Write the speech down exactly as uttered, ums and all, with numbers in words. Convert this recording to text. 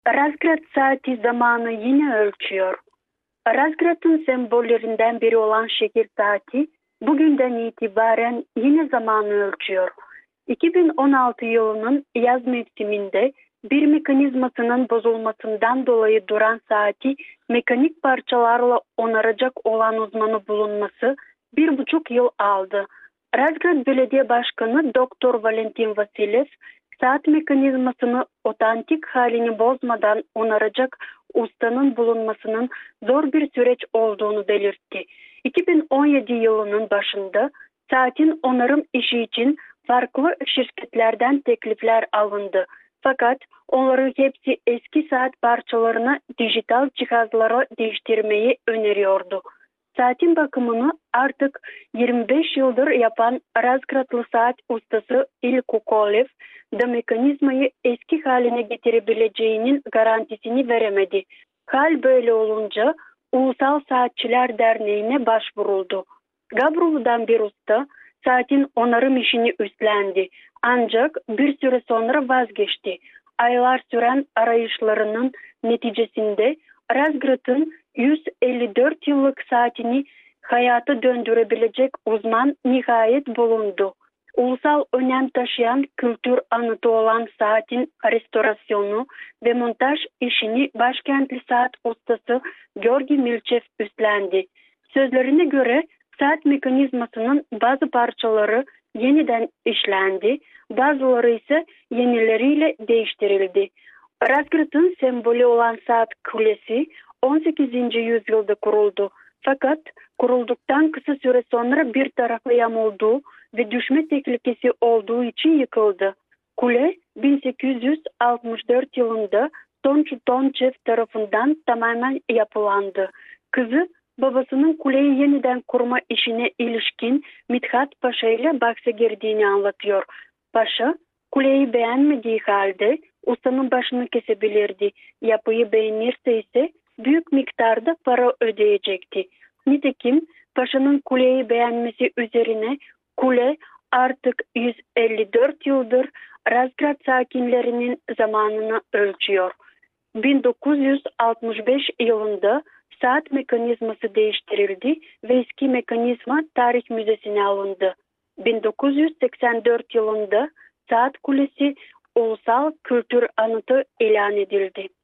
Razgrad saati zamanı yine ölçüyor. Razgrad'ın sembollerinden biri olan şehir saati bugünden itibaren yine zamanı ölçüyor. iki bin on altı yılının yaz mevsiminde bir mekanizmasının bozulmasından dolayı duran saati mekanik parçalarla onaracak olan uzmanı bulunması bir buçuk yıl aldı. Razgrad Belediye Başkanı Doktor Valentin Vasilyev, saat mekanizmasını otantik halini bozmadan onaracak ustanın bulunmasının zor bir süreç olduğunu belirtti. iki bin on yedi yılının başında saatin onarım işi için farklı şirketlerden teklifler alındı. Fakat onların hepsi eski saat parçalarını dijital cihazlara değiştirmeyi öneriyordu. Saatin bakımını artık yirmi beş yıldır yapan Razgradlı saat ustası İlko Kolev da mekanizmayı eski haline getirebileceğinin garantisini veremedi. Hal böyle olunca Ulusal Saatçiler Derneği'ne başvuruldu. Gabrov'dan bir usta saatin onarım işini üstlendi. Ancak bir süre sonra vazgeçti. Aylar süren arayışlarının neticesinde Razgrad'ın yüz elli dört yıllık saatini hayata döndürebilecek uzman nihayet bulundu. Ulusal önem taşıyan kültür anıtı olan saatin restorasyonu ve montaj işini başkentli saat ustası Georgi Milchev üstlendi. Sözlerine göre saat mekanizmasının bazı parçaları yeniden işlendi, bazıları ise yenileriyle değiştirildi. Razgrad'ın sembolü olan saat kulesi on sekizinci yüzyılda kuruldu. Fakat kurulduktan kısa süre sonra bir tarafı yamuldu ve düşme tehlikesi olduğu için yıkıldı. Kule bin sekiz yüz altmış dört yılında Tonç Tonçev tarafından tamamen yapılandı. Kızı babasının kuleyi yeniden kurma işine ilişkin Mithat Paşa ile bahse girdiğini anlatıyor. Paşa kuleyi beğenmediği halde ustanın başını kesebilirdi. Yapıyı beğenirse ise büyük miktarda para ödeyecekti. Nitekim Paşa'nın kuleyi beğenmesi üzerine kule artık yüz elli dört yıldır Razgrad sakinlerinin zamanını ölçüyor. bin dokuz yüz altmış beş yılında saat mekanizması değiştirildi ve eski mekanizma Tarih Müzesi'ne alındı. bin dokuz yüz seksen dört yılında saat kulesi ulusal kültür anıtı ilan edildi.